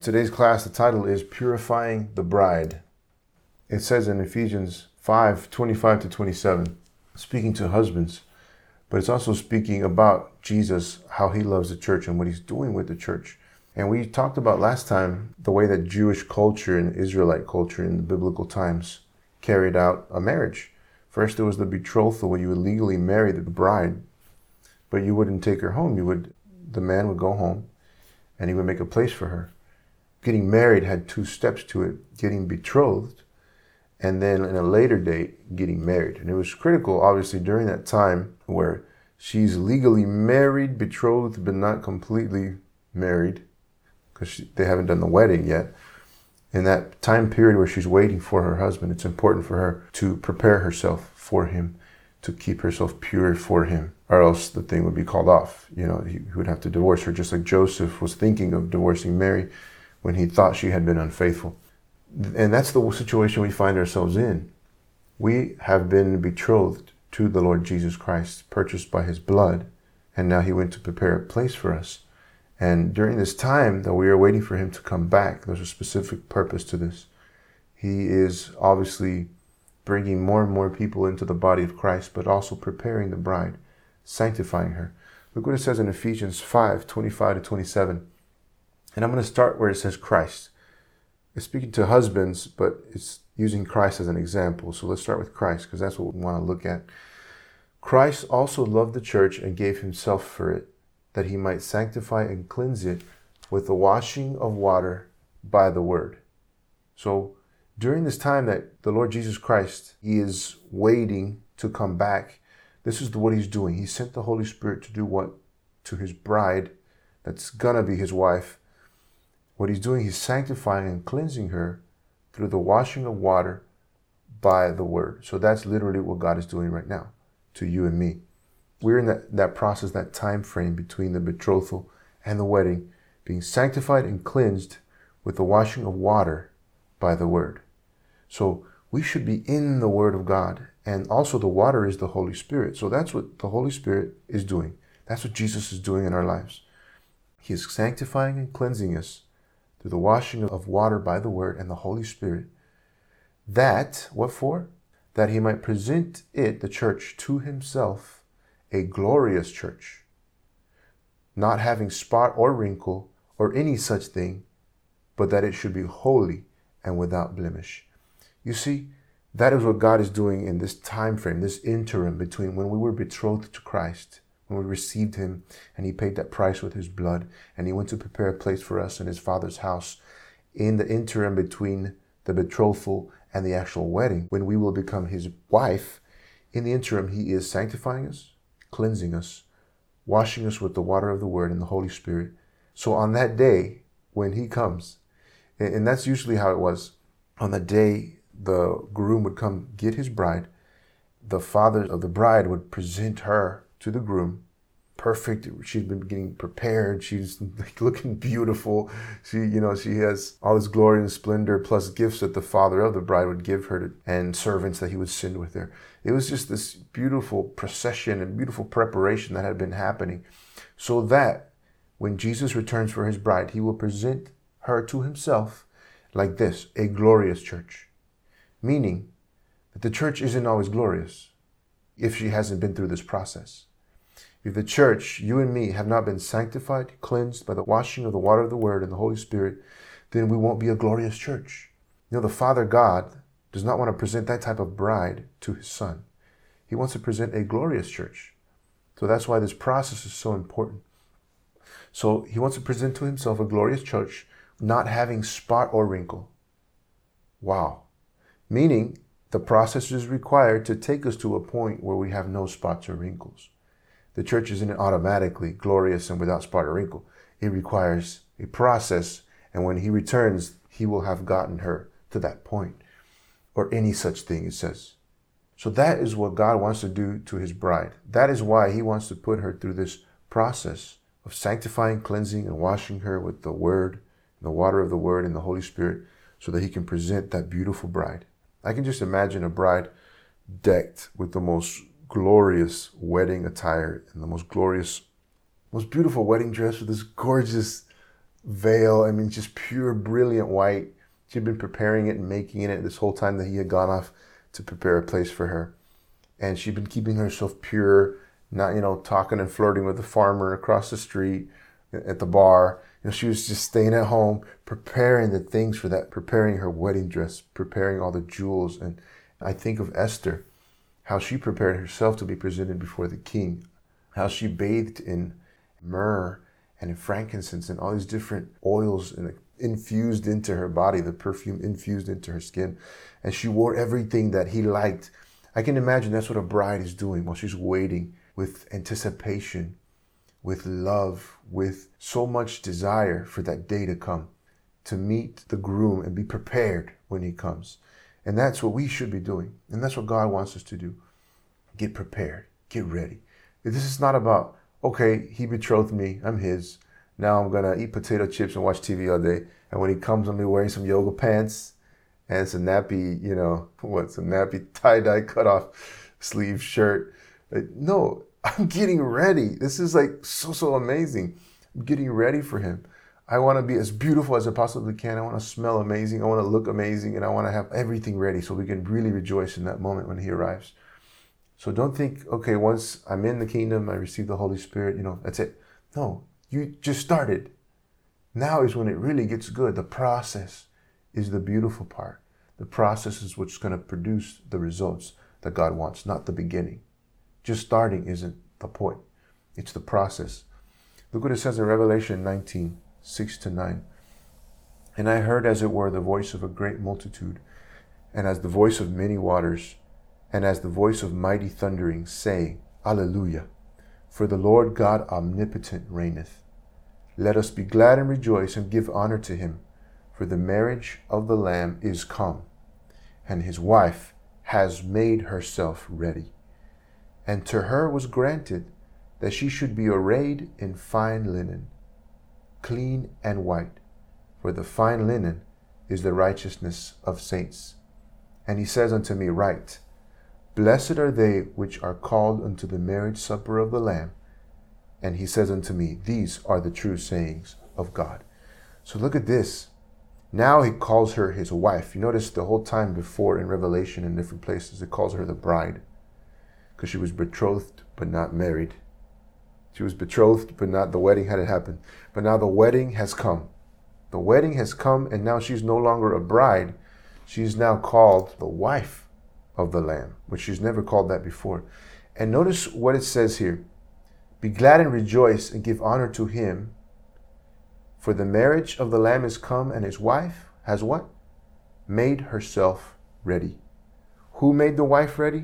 Today's class, the title is Purifying the Bride. It says in Ephesians 5:25-27, speaking to husbands, but it's also speaking about Jesus, how he loves the church and what he's doing with the church. And we talked about last time the way that Jewish culture and Israelite culture in the biblical times carried out a marriage. First, there was the betrothal where you would legally marry the bride, but you wouldn't take her home. The man would go home and he would make a place for her. Getting married had two steps to it: getting betrothed, and then in a later date, getting married. And it was critical, obviously, during that time where she's legally married, betrothed, but not completely married, because they haven't done the wedding yet. In that time period where she's waiting for her husband, it's important for her to prepare herself for him, to keep herself pure for him, or else the thing would be called off. He would have to divorce her, just like Joseph was thinking of divorcing Mary when he thought she had been unfaithful. And that's the situation we find ourselves in. We have been betrothed to the Lord Jesus Christ, purchased by his blood, and now he went to prepare a place for us. And during this time that we are waiting for him to come back, there's a specific purpose to this. He is obviously bringing more and more people into the body of Christ, but also preparing the bride, sanctifying her. Look what it says in Ephesians 5:25-27. And I'm going to start where it says Christ. It's speaking to husbands, but it's using Christ as an example. So let's start with Christ, because that's what we want to look at. Christ also loved the church and gave himself for it, that he might sanctify and cleanse it with the washing of water by the word. So during this time that the Lord Jesus Christ, he is waiting to come back, this is what he's doing. He sent the Holy Spirit to do what? To his bride, that's going to be his wife. What he's doing, he's sanctifying and cleansing her through the washing of water by the word. So that's literally what God is doing right now to you and me. We're in that process, that time frame between the betrothal and the wedding, being sanctified and cleansed with the washing of water by the word. So we should be in the word of God. And also the water is the Holy Spirit. So that's what the Holy Spirit is doing. That's what Jesus is doing in our lives. He is sanctifying and cleansing us through the washing of water by the word and the Holy Spirit. That, what for? That he might present it, the church, to himself, a glorious church, not having spot or wrinkle or any such thing, but that it should be holy and without blemish. You see, that is what God is doing in this time frame, this interim between when we were betrothed to Christ, when we received him and he paid that price with his blood, and he went to prepare a place for us in his Father's house. In the interim between the betrothal and the actual wedding, when we will become his wife, in the interim, he is sanctifying us, cleansing us, washing us with the water of the word and the Holy Spirit. So on that day, when he comes, and that's usually how it was, on the day the groom would come get his bride, the father of the bride would present her to the groom, perfect. She's been getting prepared. She's looking beautiful. She has all this glory and splendor, plus gifts that the father of the bride would give her and servants that he would send with her. It was just this beautiful procession and beautiful preparation that had been happening, so that when Jesus returns for his bride, he will present her to himself like this, a glorious church. Meaning that the church isn't always glorious if she hasn't been through this process. If the church, you and me, have not been sanctified, cleansed by the washing of the water of the word and the Holy Spirit, then we won't be a glorious church. The Father God does not want to present that type of bride to his son. He wants to present a glorious church. So that's why this process is so important. So he wants to present to himself a glorious church, not having spot or wrinkle. Wow. Meaning the process is required to take us to a point where we have no spots or wrinkles. The church isn't automatically glorious and without spot or wrinkle. It requires a process, and when he returns, he will have gotten her to that point, or any such thing, it says. So that is what God wants to do to his bride. That is why he wants to put her through this process of sanctifying, cleansing, and washing her with the word, the water of the word and the Holy Spirit, so that he can present that beautiful bride. I can just imagine a bride decked with the most glorious wedding attire and the most glorious, most beautiful wedding dress with this gorgeous veil. I mean, just pure, brilliant white. She'd been preparing it and making it this whole time that he had gone off to prepare a place for her. And she'd been keeping herself pure, not, talking and flirting with the farmer across the street at the bar. She was just staying at home, preparing the things for that, preparing her wedding dress, preparing all the jewels. And I think of Esther, how she prepared herself to be presented before the king, how she bathed in myrrh and in frankincense and all these different oils and infused into her body, the perfume infused into her skin. And she wore everything that he liked. I can imagine that's what a bride is doing while she's waiting with anticipation, with love, with so much desire for that day to come, to meet the groom and be prepared when he comes. And that's what we should be doing. And that's what God wants us to do. Get prepared. Get ready. This is not about, okay, he betrothed me, I'm his. Now I'm going to eat potato chips and watch TV all day. And when he comes, I'm going to be wearing some yoga pants and some nappy, some nappy tie-dye cut-off sleeve shirt. No, I'm getting ready. This is so amazing. I'm getting ready for him. I want to be as beautiful as I possibly can. I want to smell amazing. I want to look amazing. And I want to have everything ready so we can really rejoice in that moment when he arrives. So don't think, okay, once I'm in the kingdom, I receive the Holy Spirit, that's it. No, you just started. Now is when it really gets good. The process is the beautiful part. The process is what's going to produce the results that God wants, not the beginning. Just starting isn't the point. It's the process. Look what it says in Revelation 19, 6-9. And I heard as it were the voice of a great multitude, and as the voice of many waters, and as the voice of mighty thundering, saying, Alleluia, for the Lord God omnipotent reigneth. Let us be glad and rejoice and give honor to him, for the marriage of the Lamb is come, and his wife has made herself ready. And to her was granted that she should be arrayed in fine linen, clean and white, for the fine linen is the righteousness of saints. And he says unto me, Write, Blessed are they which are called unto the marriage supper of the Lamb. And he says unto me, These are the true sayings of God. So look at this. Now he calls her his wife. You notice the whole time before in Revelation in different places, it calls her the bride, because she was betrothed but not married. She was betrothed, but not the wedding hadn't happened. But now the wedding has come. The wedding has come, and now she's no longer a bride. She's now called the wife of the Lamb, which she's never called that before. And notice what it says here. Be glad and rejoice and give honor to him, for the marriage of the Lamb is come, and his wife has what? Made herself ready. Who made the wife ready?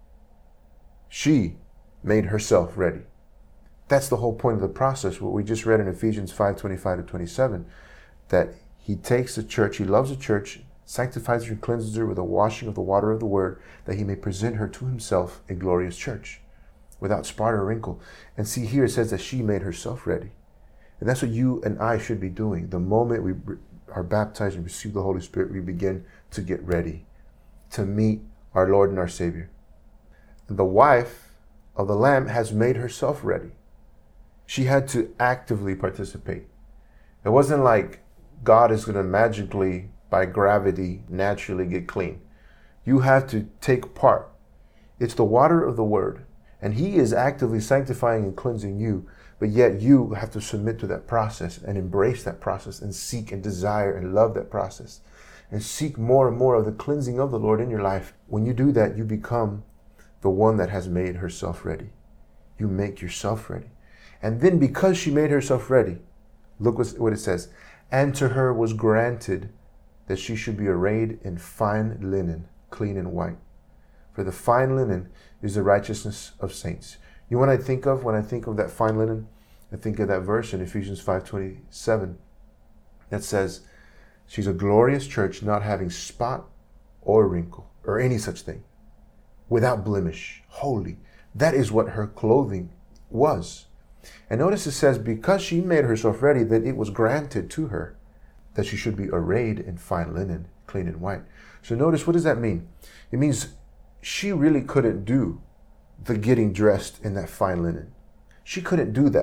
She made herself ready. That's the whole point of the process, what we just read in Ephesians 5:25-27, that he takes the church, he loves the church, sanctifies her and cleanses her with the washing of the water of the word, that he may present her to himself a glorious church, without spot or wrinkle. And see here it says that she made herself ready. And that's what you and I should be doing. The moment we are baptized and receive the Holy Spirit, we begin to get ready to meet our Lord and our Savior. The wife of the Lamb has made herself ready. She had to actively participate. It wasn't like God is going to magically, by gravity, naturally get clean. You have to take part. It's the water of the word. And he is actively sanctifying and cleansing you. But yet you have to submit to that process and embrace that process and seek and desire and love that process. And seek more and more of the cleansing of the Lord in your life. When you do that, you become the one that has made herself ready. You make yourself ready. And then because she made herself ready, look what it says. And to her was granted that she should be arrayed in fine linen, clean and white. For the fine linen is the righteousness of saints. You know what I think of when I think of that fine linen? I think of that verse in Ephesians 5:27 that says, she's a glorious church, not having spot or wrinkle or any such thing, without blemish, holy. That is what her clothing was. And notice it says, because she made herself ready, that it was granted to her that she should be arrayed in fine linen, clean and white. So notice, what does that mean? It means she really couldn't do the getting dressed in that fine linen. She couldn't do that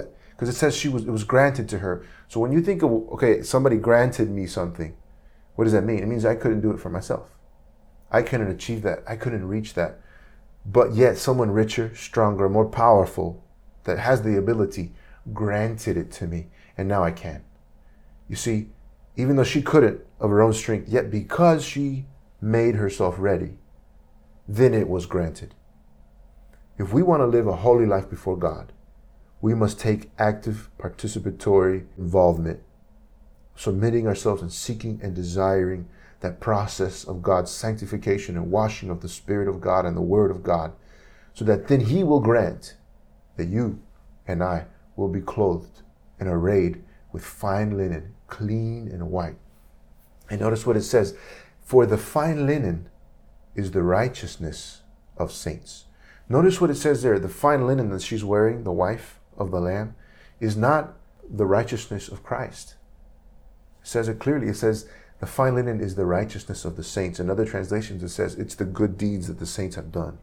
Because it says it was granted to her. So when you think of, okay, somebody granted me something, what does that mean? It means I couldn't do it for myself. I couldn't achieve that. I couldn't reach that. But yet someone richer, stronger, more powerful, that has the ability, granted it to me. And now I can. You see, even though she couldn't of her own strength, yet because she made herself ready, then it was granted. If we want to live a holy life before God, we must take active participatory involvement, submitting ourselves and seeking and desiring that process of God's sanctification and washing of the Spirit of God and the Word of God, so that then He will grant that you and I will be clothed and arrayed with fine linen, clean and white. And notice what it says, for the fine linen is the righteousness of saints. Notice what it says there, the fine linen that she's wearing, the wife of the Lamb, is not the righteousness of Christ. It says it clearly. It says the fine linen is the righteousness of the saints. In other translations, it says it's the good deeds that the saints have done.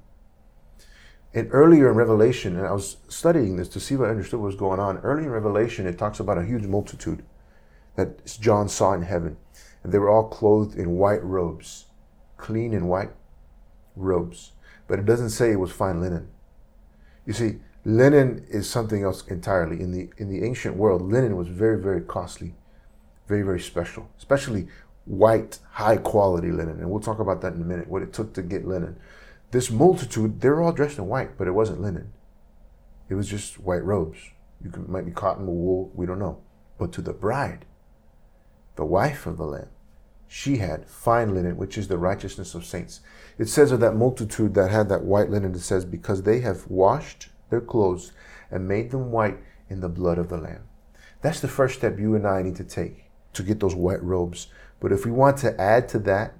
And earlier in Revelation, and I was studying this to see if I understood what was going on. Early in Revelation, it talks about a huge multitude that John saw in heaven. And they were all clothed in white robes, clean and white robes. But it doesn't say it was fine linen. You see, linen is something else entirely. In the ancient world, linen was very, very costly, very, very special, especially white, high quality linen. And we'll talk about that in a minute, what it took to get linen. This multitude, they were all dressed in white, but it wasn't linen. It was just white robes. Might be cotton or wool, we don't know. But to the bride, the wife of the Lamb, she had fine linen, which is the righteousness of saints. It says of that multitude that had that white linen, it says, because they have washed their clothes and made them white in the blood of the Lamb. That's the first step you and I need to take to get those white robes. But if we want to add to that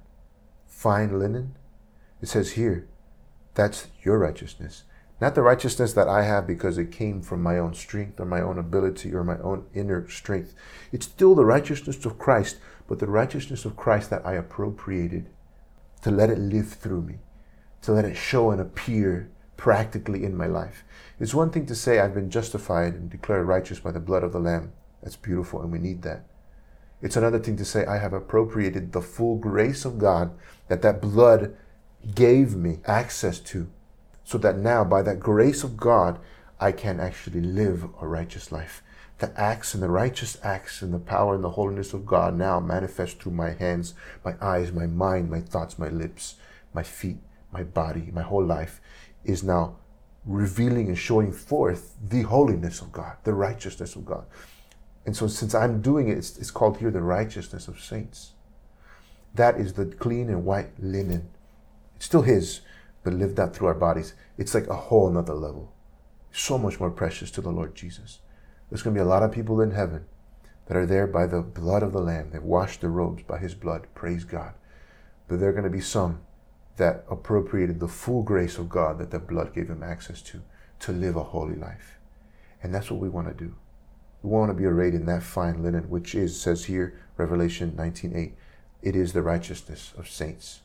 fine linen, it says here, that's your righteousness. Not the righteousness that I have because it came from my own strength or my own ability or my own inner strength. It's still the righteousness of Christ, but the righteousness of Christ that I appropriated to let it live through me, to let it show and appear practically in my life. It's one thing to say I've been justified and declared righteous by the blood of the Lamb. That's beautiful and we need that. It's another thing to say I have appropriated the full grace of God that blood gave me access to, so that now by that grace of God, I can actually live a righteous life. The acts and the righteous acts and the power and the holiness of God now manifest through my hands, my eyes, my mind, my thoughts, my lips, my feet, my body, my whole life is now revealing and showing forth the holiness of God, the righteousness of God. And so since I'm doing it, it's called here the righteousness of saints. That is the clean and white linen. It's still His, but lived out through our bodies. It's like a whole nother level. So much more precious to the Lord Jesus. There's going to be a lot of people in heaven that are there by the blood of the Lamb. They've washed their robes by His blood. Praise God. But there are going to be some that appropriated the full grace of God that the blood gave them access to live a holy life. And that's what we want to do. We want to be arrayed in that fine linen, which is, says here, Revelation 19:8, it is the righteousness of saints.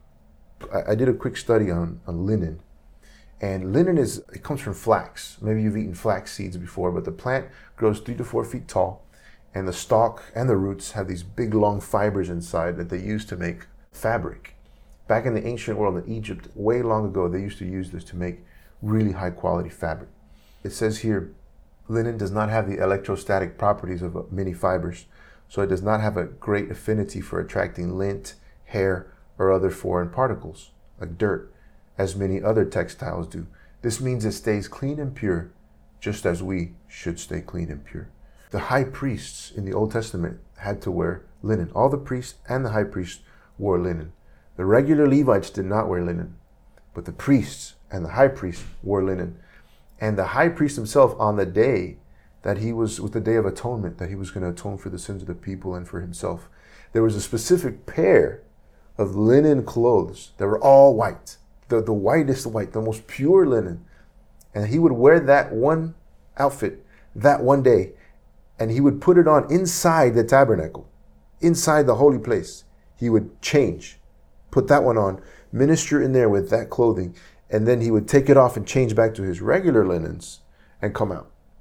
I did a quick study on linen. And linen it comes from flax. Maybe you've eaten flax seeds before, but the plant grows 3 to 4 feet tall. And the stalk and the roots have these big, long fibers inside that they use to make fabric. Back in the ancient world in Egypt, way long ago, they used to use this to make really high quality fabric. It says here, linen does not have the electrostatic properties of many fibers, so it does not have a great affinity for attracting lint, hair, or other foreign particles, like dirt, as many other textiles do. This means it stays clean and pure, just as we should stay clean and pure. The high priests in the Old Testament had to wear linen. All the priests and the high priest wore linen. The regular Levites did not wear linen, but the priests and the high priest wore linen. And the high priest himself, on the day that he was, with the Day of Atonement, that he was going to atone for the sins of the people and for himself, there was a specific pair of linen clothes that were all white, the whitest white, the most pure linen. And he would wear that one outfit that one day, and he would put it on inside the tabernacle, inside the holy place. He would change, put that one on, minister in there with that clothing, and then he would take it off and change back to his regular linens and come out.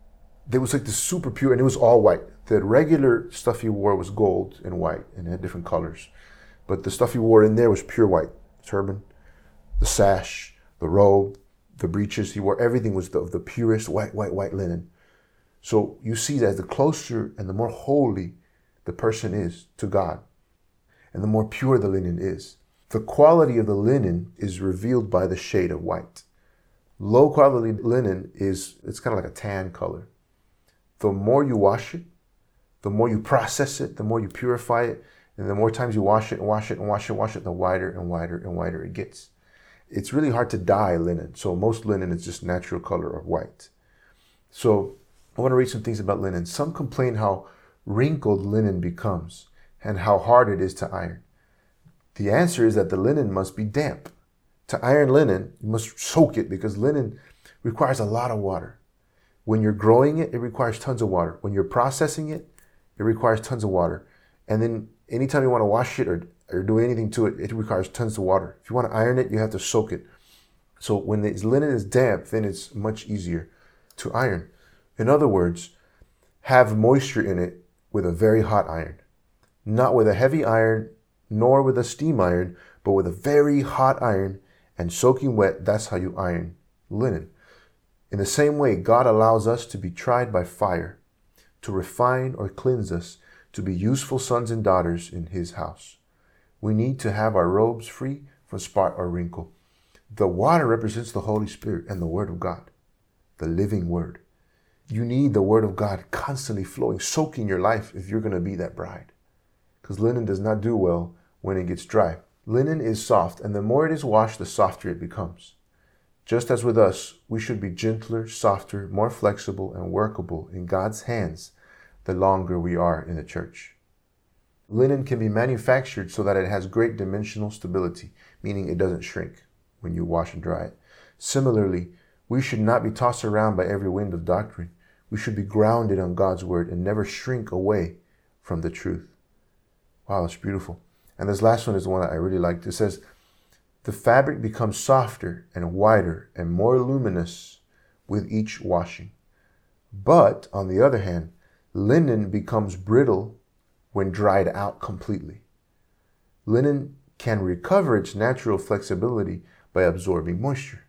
It was like the super pure, and it was all white. The regular stuff he wore was gold and white, and it had different colors. But the stuff he wore in there was pure white. Turban, the sash, the robe, the breeches he wore, everything was the purest white linen. So you see that the closer and the more holy the person is to God, and the more pure the linen is. The quality of the linen is revealed by the shade of white. Low quality linen it's kind of like a tan color. The more you wash it, the more you process it, the more you purify it, and the more times you wash it and wash it and wash it and wash it, the whiter and whiter and whiter it gets. It's really hard to dye linen. So most linen is just natural color of white. So I want to read some things about linen. Some complain how wrinkled linen becomes and how hard it is to iron. The answer is that the linen must be damp. To iron linen, you must soak it because linen requires a lot of water. When you're growing it, it requires tons of water. When you're processing it, it requires tons of water. And then anytime you want to wash it or do anything to it, it requires tons of water. If you want to iron it, you have to soak it. So when the linen is damp, then it's much easier to iron. In other words, have moisture in it with a very hot iron. Not with a heavy iron, nor with a steam iron, but with a very hot iron and soaking wet. That's how you iron linen. In the same way, God allows us to be tried by fire, to refine or cleanse us, to be useful sons and daughters in His house. We need to have our robes free from spot or wrinkle. The water represents the Holy Spirit and the Word of God, the living Word. You need the Word of God constantly flowing, soaking your life if you're going to be that bride. Because linen does not do well when it gets dry. Linen is soft, and the more it is washed, the softer it becomes. Just as with us, we should be gentler, softer, more flexible, and workable in God's hands the longer we are in the church. Linen can be manufactured so that it has great dimensional stability, meaning it doesn't shrink when you wash and dry it. Similarly, we should not be tossed around by every wind of doctrine. We should be grounded on God's word and never shrink away from the truth. Wow, that's beautiful. And this last one is the one that I really liked. It says, the fabric becomes softer and whiter and more luminous with each washing. But, on the other hand, linen becomes brittle when dried out completely. Linen can recover its natural flexibility by absorbing moisture.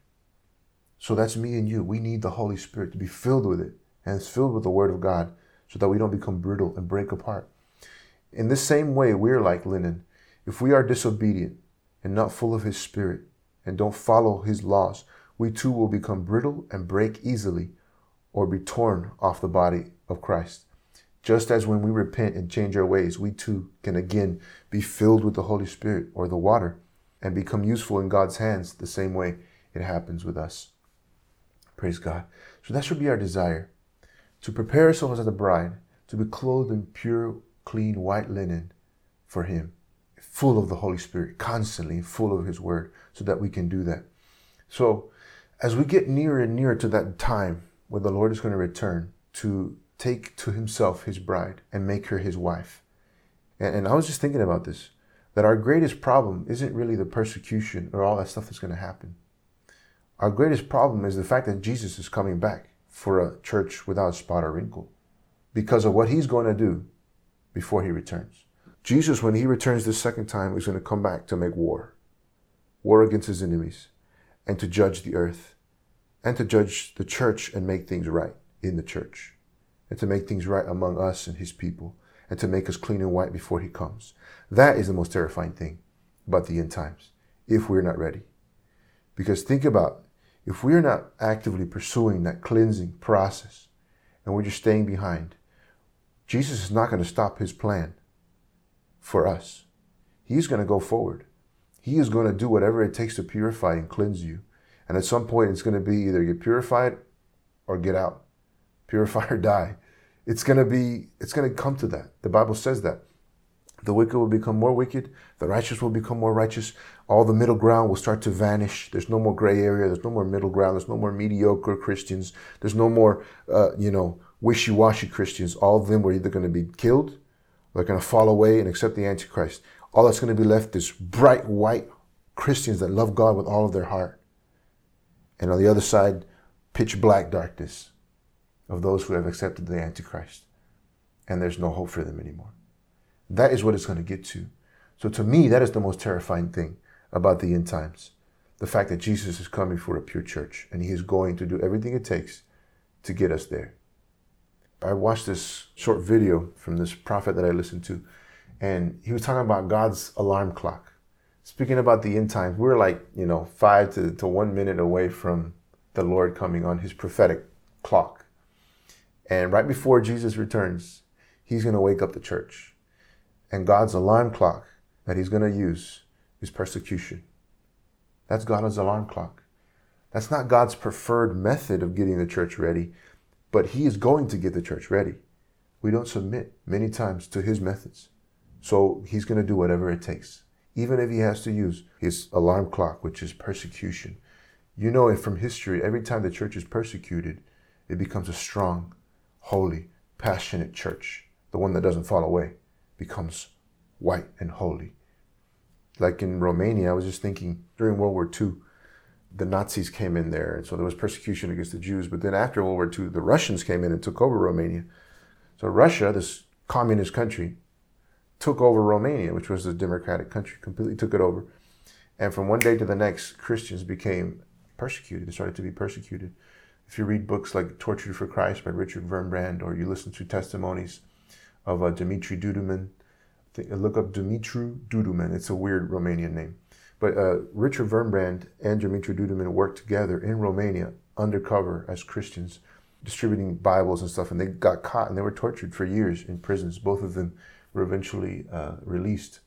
So that's me and you. We need the Holy Spirit to be filled with it, and it's filled with the Word of God so that we don't become brittle and break apart. In the same way, we're like linen. If we are disobedient and not full of His Spirit and don't follow His laws, we too will become brittle and break easily or be torn off the body of Christ. Just as when we repent and change our ways, we too can again be filled with the Holy Spirit or the water and become useful in God's hands the same way it happens with us. Praise God. So that should be our desire, to prepare ourselves as a bride, to be clothed in pure, clean, white linen for Him, full of the Holy Spirit, constantly full of His Word, so that we can do that. So as we get nearer and nearer to that time when the Lord is going to return to take to Himself His bride and make her His wife. And I was just thinking about this, that our greatest problem isn't really the persecution or all that stuff that's going to happen. Our greatest problem is the fact that Jesus is coming back for a church without spot or wrinkle because of what He's going to do before He returns. Jesus, when He returns this second time, is going to come back to make war against His enemies, and to judge the earth, and to judge the church and make things right in the church, and to make things right among us and His people, and to make us clean and white before He comes. That is the most terrifying thing about the end times, if we're not ready. Because think about, if we're not actively pursuing that cleansing process, and we're just staying behind, Jesus is not going to stop His plan for us. He's going to go forward. He is going to do whatever it takes to purify and cleanse you. And at some point, it's going to be either get purified or get out. Purify or die. It's going to come to that. The Bible says that. The wicked will become more wicked. The righteous will become more righteous. All the middle ground will start to vanish. There's no more gray area. There's no more middle ground. There's no more mediocre Christians. There's no more, wishy-washy Christians. All of them were either going to be killed, they're going to fall away and accept the Antichrist. All that's going to be left is bright white Christians that love God with all of their heart. And on the other side, pitch black darkness. of those who have accepted the Antichrist. And there's no hope for them anymore. That is what it's going to get to. So to me, that is the most terrifying thing about the end times. The fact that Jesus is coming for a pure church, and he is going to do everything it takes to get us there. I watched this short video from this prophet that I listened to, and he was talking about God's alarm clock. Speaking about the end times, we're like, 5 to 1 minute away from the Lord coming on his prophetic clock. And right before Jesus returns, he's going to wake up the church. And God's alarm clock that he's going to use is persecution. That's God's alarm clock. That's not God's preferred method of getting the church ready, but he is going to get the church ready. We don't submit many times to his methods. So he's going to do whatever it takes, even if he has to use his alarm clock, which is persecution. You know, from history, every time the church is persecuted, it becomes a strong, holy, passionate church. The one that doesn't fall away becomes white and holy. Like in Romania, I was just thinking, during World War II, the Nazis came in there, and so there was persecution against the Jews. But then after World War II, the Russians came in and took over Romania. So Russia, this communist country, took over Romania, which was a democratic country, completely took it over. And from one day to the next, Christians became persecuted. They started to be persecuted. If you read books like Tortured for Christ by Richard Wurmbrand, or you listen to testimonies of Dumitru Duduman, look up Dumitru Duduman. It's a weird Romanian name. But Richard Wurmbrand and Dumitru Duduman worked together in Romania undercover as Christians, distributing Bibles and stuff. And they got caught and they were tortured for years in prisons. Both of them were eventually released.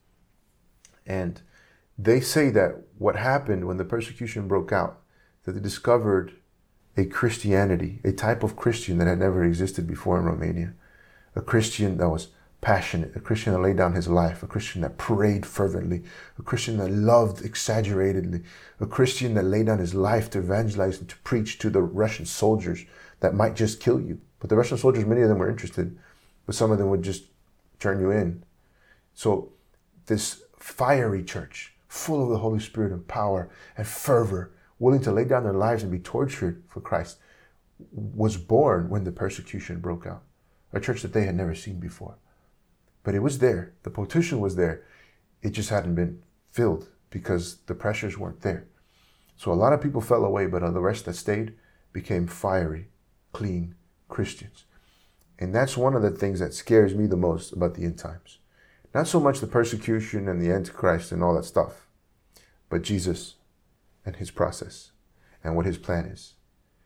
And they say that what happened when the persecution broke out, that they discovered a Christianity, a type of Christian that had never existed before in Romania. A Christian that was passionate, a Christian that laid down his life, a Christian that prayed fervently, a Christian that loved exaggeratedly, a Christian that laid down his life to evangelize and to preach to the Russian soldiers that might just kill you. But the Russian soldiers, many of them were interested, but some of them would just turn you in. So this fiery church, full of the Holy Spirit and power and fervor, willing to lay down their lives and be tortured for Christ, was born when the persecution broke out. A church that they had never seen before. But it was there. The potential was there. It just hadn't been filled because the pressures weren't there. So a lot of people fell away, but the rest that stayed became fiery, clean Christians. And that's one of the things that scares me the most about the end times. Not so much the persecution and the Antichrist and all that stuff, but Jesus and his process and what his plan is.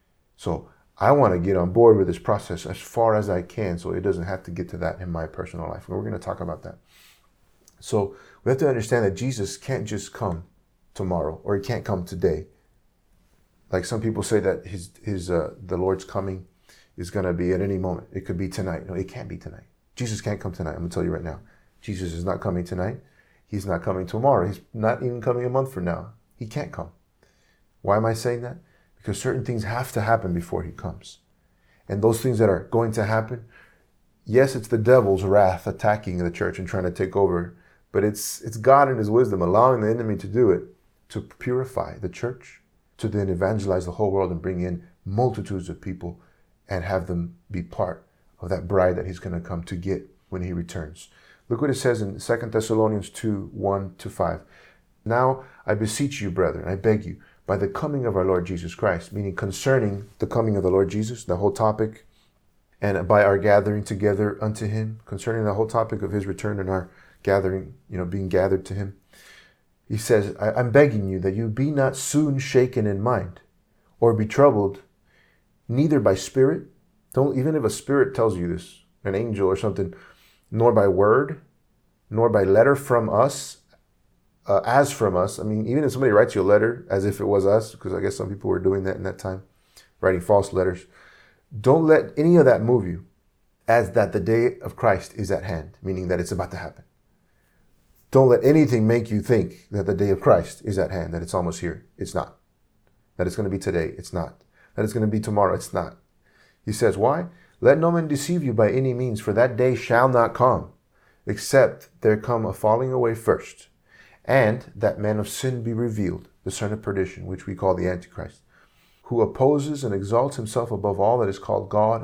So I want to get on board with this process as far as I can so it doesn't have to get to that in my personal life. And we're going to talk about that. So we have to understand that Jesus can't just come tomorrow, or he can't come today. Like some people say that the Lord's coming is going to be at any moment. It could be tonight. No, it can't be tonight. Jesus can't come tonight. I'm going to tell you right now. Jesus is not coming tonight. He's not coming tomorrow. He's not even coming a month from now. He can't come. Why am I saying that? Because certain things have to happen before he comes. And those things that are going to happen, yes, it's the devil's wrath attacking the church and trying to take over, but it's God in his wisdom allowing the enemy to do it, to purify the church, to then evangelize the whole world and bring in multitudes of people and have them be part of that bride that he's going to come to get when he returns. Look what it says in 2 Thessalonians 2, 1-5. Now I beseech you, brethren, I beg you, by the coming of our Lord Jesus Christ, meaning concerning the coming of the Lord Jesus, the whole topic, and by our gathering together unto him, concerning the whole topic of his return and our gathering, being gathered to him. He says, I'm begging you that you be not soon shaken in mind, or be troubled, neither by spirit, even if a spirit tells you this, an angel or something, nor by word, nor by letter from us, as from us. I mean, even if somebody writes you a letter as if it was us, because I guess some people were doing that in that time, writing false letters. Don't let any of that move you as that the day of Christ is at hand, meaning that it's about to happen. Don't let anything make you think that the day of Christ is at hand, that it's almost here. It's not. That it's going to be today. It's not. That it's going to be tomorrow. It's not. He says, why? Let no man deceive you by any means, for that day shall not come, except there come a falling away first, and that man of sin be revealed, the son of perdition, which we call the Antichrist, who opposes and exalts himself above all that is called God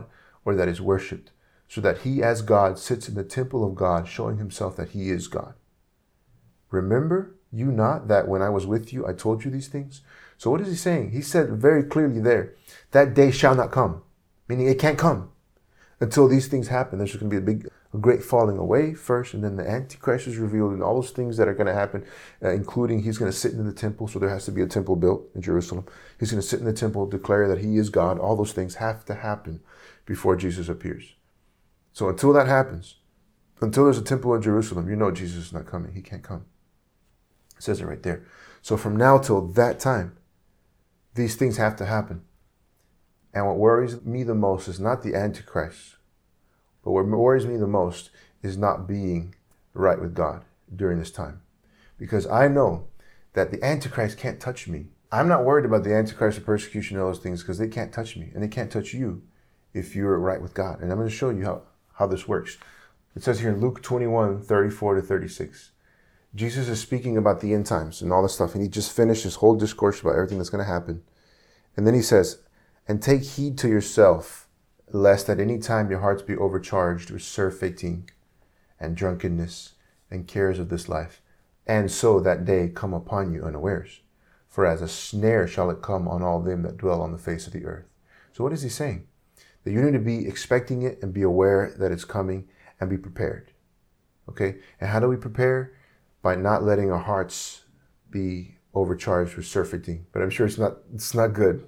or that is worshipped, so that he as God sits in the temple of God, showing himself that he is God. Remember you not that when I was with you, I told you these things? So what is he saying? He said very clearly there, that day shall not come, meaning it can't come until these things happen. There's going to be a great falling away first, and then the Antichrist is revealed, and all those things that are going to happen, including he's going to sit in the temple, so there has to be a temple built in Jerusalem. He's going to sit in the temple, declare that he is God. All those things have to happen before Jesus appears. So until that happens, until there's a temple in Jerusalem, you know Jesus is not coming. He can't come. It says it right there. So from now till that time, these things have to happen. And what worries me the most is not the Antichrist, but what worries me the most is not being right with God during this time. Because I know that the Antichrist can't touch me. I'm not worried about the Antichrist or persecution and all those things because they can't touch me, and they can't touch you if you're right with God. And I'm going to show you how this works. It says here in Luke 21:34-36, Jesus is speaking about the end times and all this stuff, and he just finished his whole discourse about everything that's going to happen. And then he says, and take heed to yourself, lest at any time your hearts be overcharged with surfeiting and drunkenness and cares of this life, and so that day come upon you unawares. For as a snare shall it come on all them that dwell on the face of the earth. So what is he saying? That you need to be expecting it and be aware that it's coming and be prepared. Okay? And how do we prepare? By not letting our hearts be overcharged with surfeiting. But I'm sure it's not good.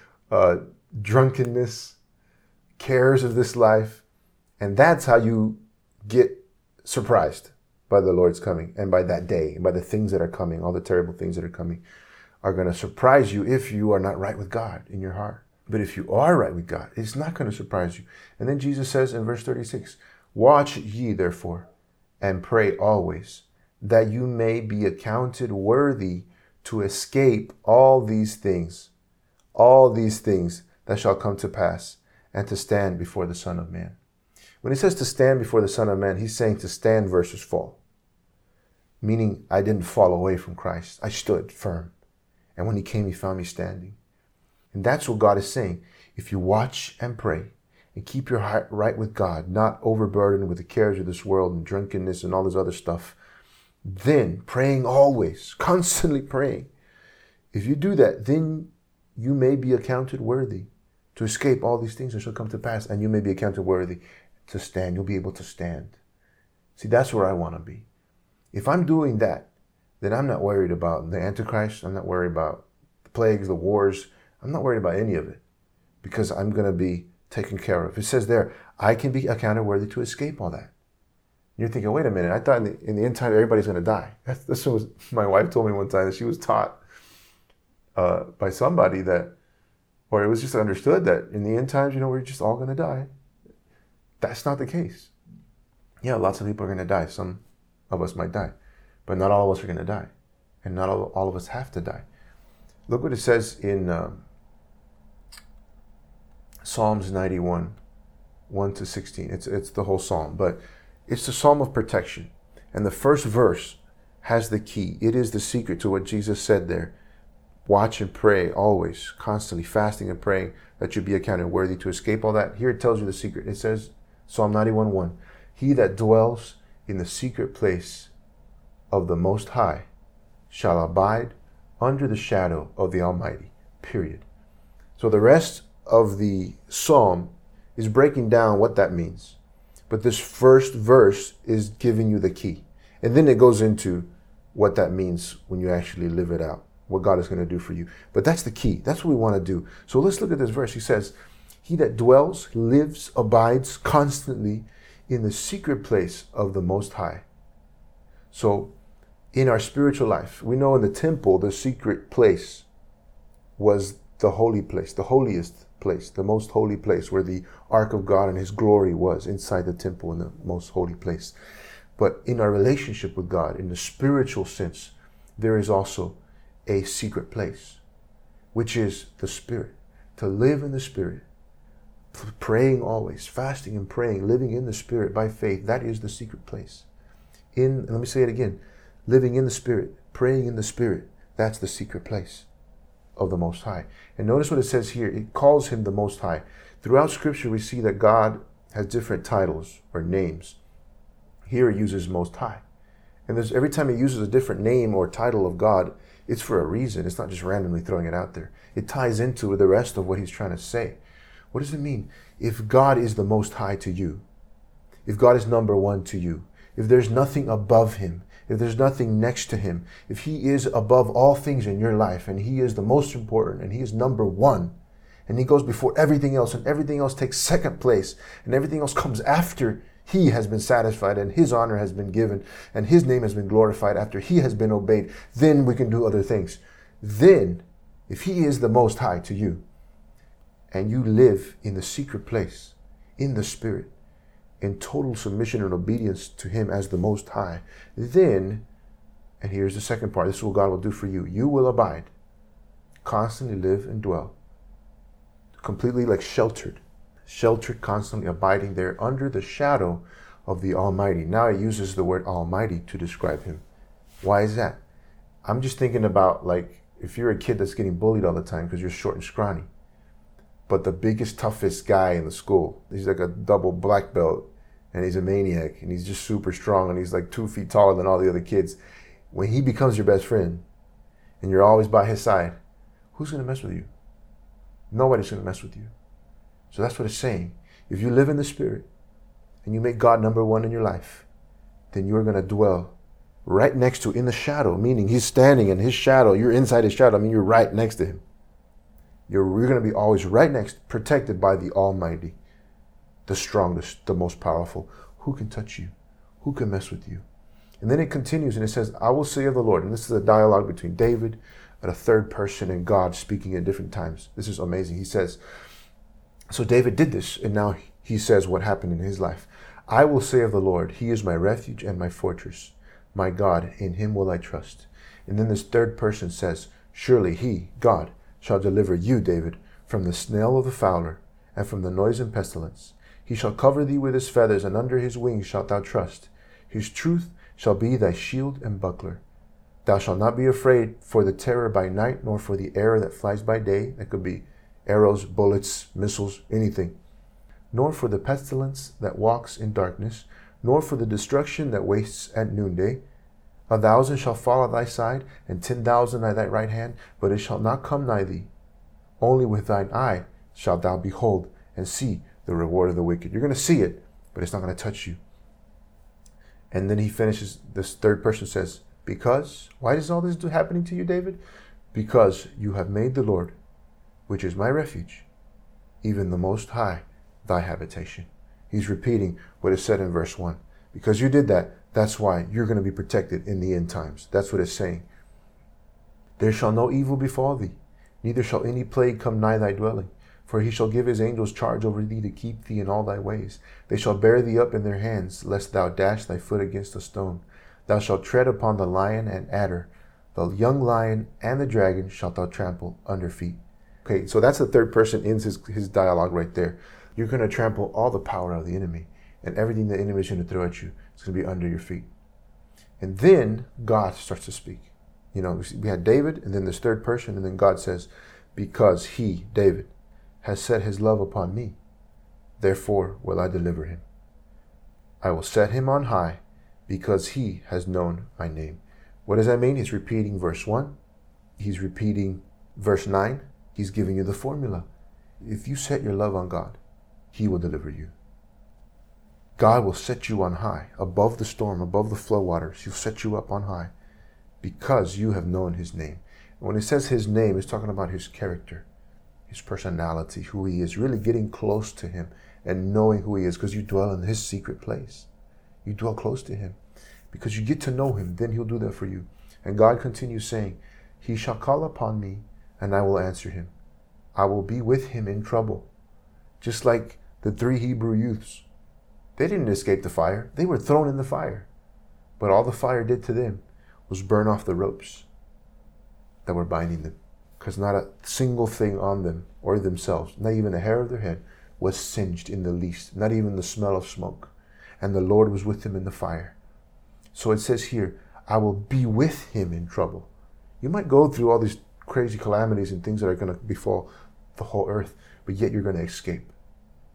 Drunkenness, cares of this life. And that's how you get surprised by the Lord's coming and by that day and by the things that are coming. All the terrible things that are coming are going to surprise you if you are not right with God in your heart. But if you are right with God, it's not going to surprise you. And then Jesus says in verse 36, watch ye therefore and pray always, that you may be accounted worthy to escape all these things that shall come to pass, and to stand before the Son of Man. When he says to stand before the Son of Man, he's saying to stand versus fall. Meaning I didn't fall away from Christ. I stood firm. And when he came, he found me standing. And that's what God is saying. If you watch and pray and keep your heart right with God, not overburdened with the cares of this world and drunkenness and all this other stuff, then praying always, constantly praying. If you do that, then you may be accounted worthy to escape all these things that shall come to pass, and you may be accounted worthy to stand. You'll be able to stand. See, that's where I want to be. If I'm doing that, then I'm not worried about the Antichrist. I'm not worried about the plagues, the wars. I'm not worried about any of it because I'm going to be taken care of. It says there, I can be accounted worthy to escape all that. You're thinking, wait a minute, I thought in the end time everybody's going to die. That's what my wife told me one time, that she was taught by somebody that, or it was just understood that in the end times, we're just all going to die. That's not the case. Yeah, lots of people are going to die. Some of us might die, but not all of us are going to die. And not all of us have to die. Look what it says in Psalms 91, 1-16. It's the whole psalm, but it's the psalm of protection. And the first verse has the key. It is the secret to what Jesus said there. Watch and pray always, constantly fasting and praying that you be accounted worthy to escape all that. Here it tells you the secret. It says, Psalm 91:1, he that dwells in the secret place of the Most High shall abide under the shadow of the Almighty, period. So the rest of the psalm is breaking down what that means. But this first verse is giving you the key. And then it goes into what that means when you actually live it out, what God is going to do for you. But that's the key. That's what we want to do. So let's look at this verse. He says, he that dwells, lives, abides constantly in the secret place of the Most High. So in our spiritual life, we know in the temple, the secret place was the holy place, the holiest place, the most holy place where the Ark of God and his glory was, inside the temple in the most holy place. But in our relationship with God, in the spiritual sense, there is also a secret place, which is the Spirit. To live in the Spirit, praying always, fasting and praying, living in the Spirit by faith, that is the secret place. Let me say it again, living in the Spirit, praying in the Spirit, that's the secret place of the Most High. And notice what it says here. It calls him the Most High. Throughout Scripture, we see that God has different titles or names. Here it uses Most High. And every time it uses a different name or title of God, it's for a reason. It's not just randomly throwing it out there. It ties into the rest of what he's trying to say. What does it mean? If God is the Most High to you, if God is number one to you, if there's nothing above him, if there's nothing next to him, if he is above all things in your life and he is the most important and he is number one and he goes before everything else and everything else takes second place and everything else comes after he has been satisfied and his honor has been given and his name has been glorified after he has been obeyed, then we can do other things. Then, if he is the Most High to you and you live in the secret place, in the Spirit, in total submission and obedience to him as the Most High, then, and here's the second part, this is what God will do for you. You will abide, constantly live and dwell, completely like sheltered, constantly abiding there under the shadow of the Almighty. Now it uses the word Almighty to describe him. Why is that? I'm just thinking about like if you're a kid that's getting bullied all the time because you're short and scrawny, but the biggest, toughest guy in the school, he's like a double black belt and he's a maniac and he's just super strong and he's like 2 feet taller than all the other kids. When he becomes your best friend and you're always by his side, who's going to mess with you? Nobody's going to mess with you. So that's what it's saying. If you live in the Spirit and you make God number one in your life, then you're going to dwell right next to, in the shadow, meaning he's standing in his shadow. You're inside his shadow. I mean, you're right next to him. You're going to be always right next, protected by the Almighty, the strongest, the most powerful. Who can touch you? Who can mess with you? And then it continues and it says, I will say of the Lord. And this is a dialogue between David and a third person and God speaking at different times. This is amazing. He says, so David did this, and now he says what happened in his life. I will say of the Lord, he is my refuge and my fortress. My God, in him will I trust. And then this third person says, surely he, God, shall deliver you, David, from the snare of the fowler and from the noise and pestilence. He shall cover thee with his feathers, and under his wings shalt thou trust. His truth shall be thy shield and buckler. Thou shalt not be afraid for the terror by night, nor for the arrow that flies by day. That could be arrows, bullets, missiles, anything. Nor for the pestilence that walks in darkness, nor for the destruction that wastes at noonday. 1,000 shall fall at thy side, and 10,000 at thy right hand, but it shall not come nigh thee. Only with thine eye shalt thou behold and see the reward of the wicked. You're going to see it, but it's not going to touch you. And then he finishes, this third person says, because, why is all this happening to you, David? Because you have made the Lord, which is my refuge, even the Most High, thy habitation. He's repeating what is said in verse 1. Because you did that, that's why you're going to be protected in the end times. That's what it's saying. There shall no evil befall thee, neither shall any plague come nigh thy dwelling. For he shall give his angels charge over thee to keep thee in all thy ways. They shall bear thee up in their hands, lest thou dash thy foot against a stone. Thou shalt tread upon the lion and adder. The young lion and the dragon shalt thou trample under feet. Okay, so that's the third person ends his dialogue right there. You're going to trample all the power of the enemy, and everything the enemy is going to throw at you is going to be under your feet. And then God starts to speak. You know, we had David, and then this third person, and then God says, because he, David, has set his love upon me, therefore will I deliver him. I will set him on high, because he has known my name. What does that mean? He's repeating verse 1. He's repeating verse 9. He's giving you the formula. If you set your love on God, he will deliver you. God will set you on high, above the storm, above the flow waters. He'll set you up on high because you have known his name. And when it says his name, it's talking about his character, his personality, who he is, really getting close to him and knowing who he is, because you dwell in his secret place. You dwell close to him because you get to know him. Then he'll do that for you. And God continues saying, he shall call upon me and I will answer him. I will be with him in trouble. Just like the 3 Hebrew youths. They didn't escape the fire. They were thrown in the fire. But all the fire did to them was burn off the ropes that were binding them. Because not a single thing on them or themselves, not even a hair of their head, was singed in the least. Not even the smell of smoke. And the Lord was with them in the fire. So it says here, I will be with him in trouble. You might go through all these crazy calamities and things that are going to befall the whole earth, but yet you're going to escape.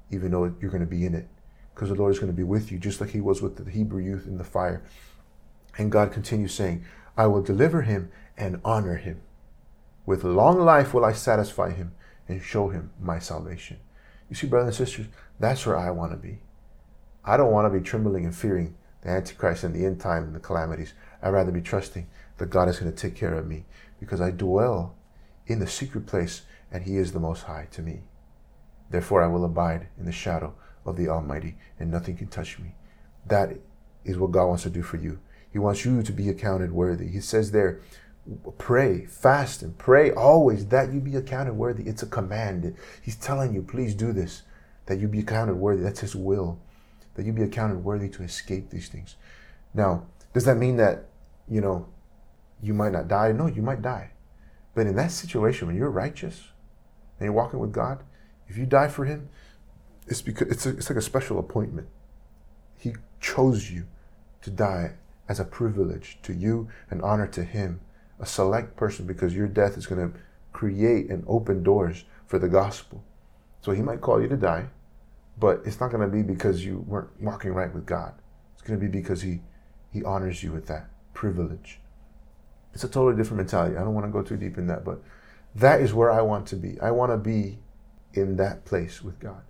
even though you're going to be in it, because the Lord is going to be with you, just like he was with the Hebrew youth in the fire. And God continues saying, I will deliver him and honor him. With long life will I satisfy him and show him my salvation. You see, brothers and sisters, that's where I want to be. I don't want to be trembling and fearing the Antichrist and the end time and the calamities. I'd rather be trusting that God is going to take care of me, because I dwell in the secret place and he is the Most High to me. Therefore I will abide in the shadow of the Almighty, and nothing can touch me. That is what God wants to do for you. He wants you to be accounted worthy. He says there, pray, fast, and pray always that you be accounted worthy. It's a command. He's telling you, please do this, that you be accounted worthy. That's his will, that you be accounted worthy to escape these things. Now, does that mean that, you might not die? No, you might die. But in that situation, when you're righteous and you're walking with God, if you die for him, it's because it's like a special appointment. He chose you to die as a privilege to you, an honor to him, a select person, because your death is going to create and open doors for the gospel. So he might call you to die, but it's not going to be because you weren't walking right with God. It's going to be because he honors you with that privilege. It's a totally different mentality. I don't want to go too deep in that, but that is where I want to be. I want to be in that place with God.